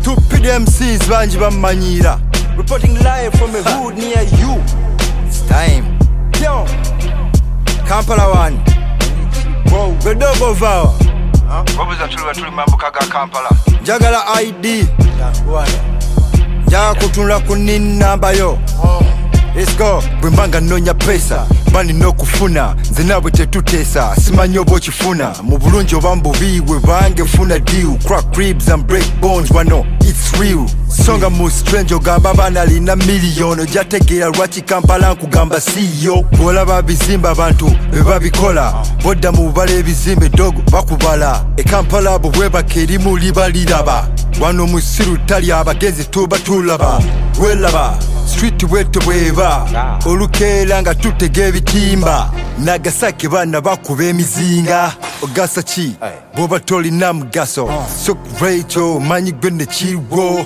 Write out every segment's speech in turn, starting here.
Stupid MCs banji bamanyira. Reporting live from a hood near you. It's time. Yo, Kampala one. Whoa, Bedogo Vow. Wabuza tuli mambo kaga Kampala. Jagala ID. Jaga kutunula kunini namba yo. Let's go. Bwembanga nonya pesa bani no kufuna nze nabwe tetutesa simanyi oba okifuna mu bulungi oba mbubi bwe bange funa deal crack ribs and break bones wano it's real songa mu strange ogamba abaana alina miliyoni ojategeera lwaki Kampala nkugamba siyo bw'olaba bizimba abantu bebabikola bodda mu bubala ebizimbe dogo bakubala Kampala abo bwebaka erimu liba liraba wano musiru tali abagenzi tuba tulaba welaba street wetu bweba olukeera nga tutega ebitimba Nagasaki bana bakuba emizinga ogasa ki bwoba tolina mugaso sok Rachel manyi gwe ne kirwo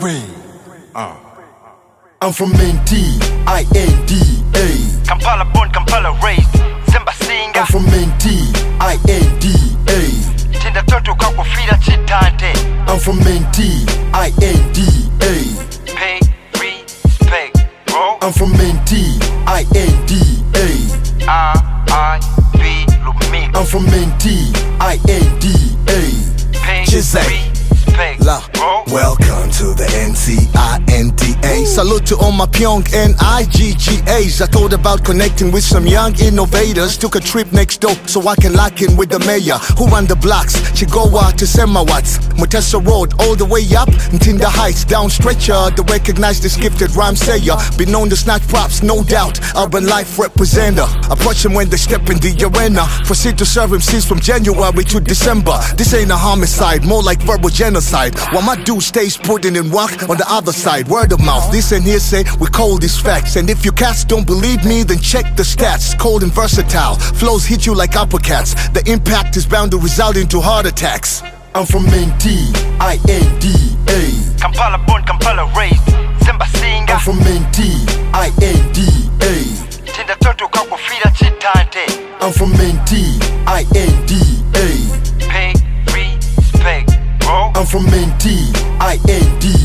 I'm from Menti, I-N-D-A Kampala born, Kampala raised Zemba singa I'm from Menti, I-N-D-A Tinda toto kakufira chitante I'm from Menti, I-N-D-A Pay respect, bro I'm from Menti, I-N-D-A R-I-B Lumik I'm from Menti, I-N-D-A Pay Jizay. respect, bro Welcome to the NCINTA. Salute to all my Pyong NIGGAs. I thought about connecting with some young innovators. Took a trip next door so I can lock in with the mayor who run the blocks. Chigowa to Semawats, Mutesa Road, all the way up Ntinda Heights, down stretcher. To recognize this gifted rhyme sayer. Been known to snatch props, no doubt. Urban life representer. Approach him when they step in the arena. Proceed to serve MCs from January to December. This ain't a homicide, more like verbal genocide. While my dude stays putting in work on the other side. Word of mouth, this and hearsay, we call these facts. And if you cats don't believe me, then check the stats. Cold and versatile, flows hit you like uppercuts. The impact is bound to result into heart attacks. I'm from Menti, I-N-D-A Kampala born, Kampala raised Zemba singa I'm from Menti, I-N-D-A Tinda toto kakufira chitante I'm from Menti, I-N-D-A Pay respect, bro I'm from Menti, I-N-D-A